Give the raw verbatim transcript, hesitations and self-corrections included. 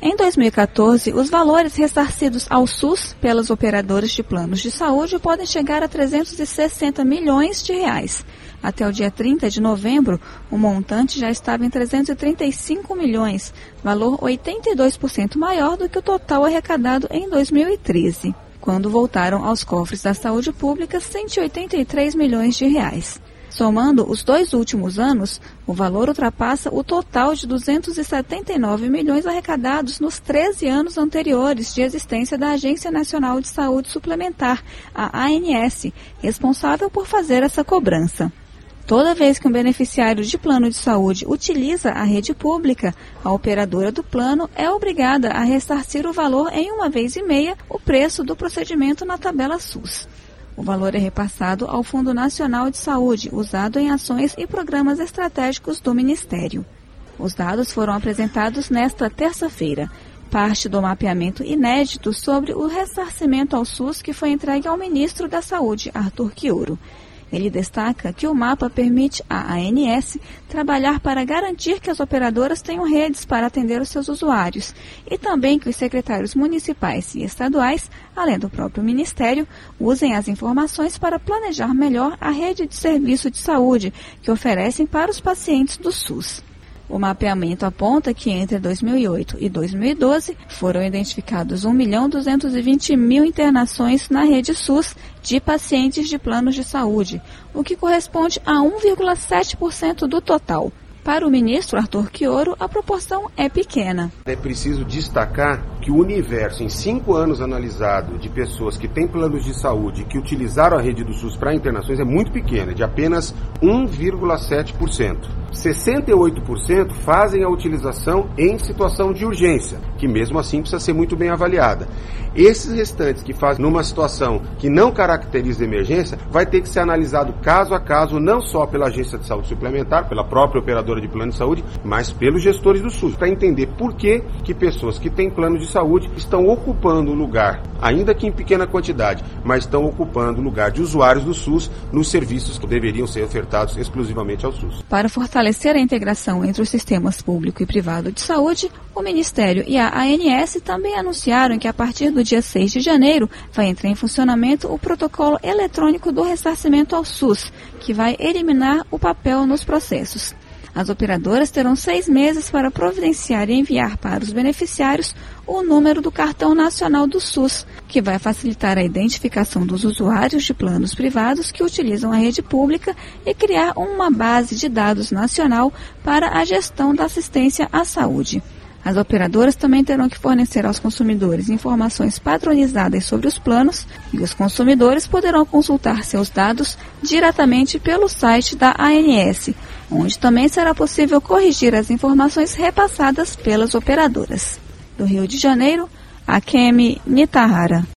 Em dois mil e quatorze, os valores ressarcidos ao SUS pelas operadoras de planos de saúde podem chegar a trezentos e sessenta milhões de reais. Até o dia trinta de novembro, o montante já estava em trezentos e trinta e cinco milhões, valor oitenta e dois por cento maior do que o total arrecadado em dois mil e treze, quando voltaram aos cofres da saúde pública cento e oitenta e três milhões de reais. Somando os dois últimos anos, o valor ultrapassa o total de duzentos e setenta e nove milhões arrecadados nos treze anos anteriores de existência da Agência Nacional de Saúde Suplementar, a A N S, responsável por fazer essa cobrança. Toda vez que um beneficiário de plano de saúde utiliza a rede pública, a operadora do plano é obrigada a ressarcir o valor em uma vez e meia o preço do procedimento na tabela SUS. O valor é repassado ao Fundo Nacional de Saúde, usado em ações e programas estratégicos do Ministério. Os dados foram apresentados nesta terça-feira, parte do mapeamento inédito sobre o ressarcimento ao SUS que foi entregue ao ministro da Saúde, Arthur Quiouro. Ele destaca que o mapa permite à A N S trabalhar para garantir que as operadoras tenham redes para atender os seus usuários e também que os secretários municipais e estaduais, além do próprio Ministério, usem as informações para planejar melhor a rede de serviço de saúde que oferecem para os pacientes do SUS. O mapeamento aponta que entre dois mil e oito e dois mil e doze foram identificados um milhão duzentos e vinte mil internações na rede SUS de pacientes de planos de saúde, o que corresponde a um vírgula sete por cento do total. Para o ministro Arthur Quiouro, a proporção é pequena. É preciso destacar que o universo, em cinco anos analisado, de pessoas que têm planos de saúde e que utilizaram a rede do SUS para internações é muito pequeno, é de apenas um vírgula sete por cento. sessenta e oito por cento fazem a utilização em situação de urgência, que mesmo assim precisa ser muito bem avaliada. Esses restantes que fazem numa situação que não caracteriza emergência, vai ter que ser analisado caso a caso, não só pela Agência de Saúde Suplementar, pela própria operadora de plano de saúde, mas pelos gestores do SUS, para entender por que que pessoas que têm plano de saúde estão ocupando o lugar, ainda que em pequena quantidade, mas estão ocupando o lugar de usuários do SUS nos serviços que deveriam ser ofertados exclusivamente ao SUS. Para fortalecer a integração entre os sistemas público e privado de saúde, o Ministério e a A N S também anunciaram que a partir do dia seis de janeiro vai entrar em funcionamento o protocolo eletrônico do ressarcimento ao SUS, que vai eliminar o papel nos processos. As operadoras terão seis meses para providenciar e enviar para os beneficiários o número do cartão nacional do SUS, que vai facilitar a identificação dos usuários de planos privados que utilizam a rede pública e criar uma base de dados nacional para a gestão da assistência à saúde. As operadoras também terão que fornecer aos consumidores informações padronizadas sobre os planos e os consumidores poderão consultar seus dados diretamente pelo site da A N S, onde também será possível corrigir as informações repassadas pelas operadoras. Do Rio de Janeiro, Akemi Nitahara.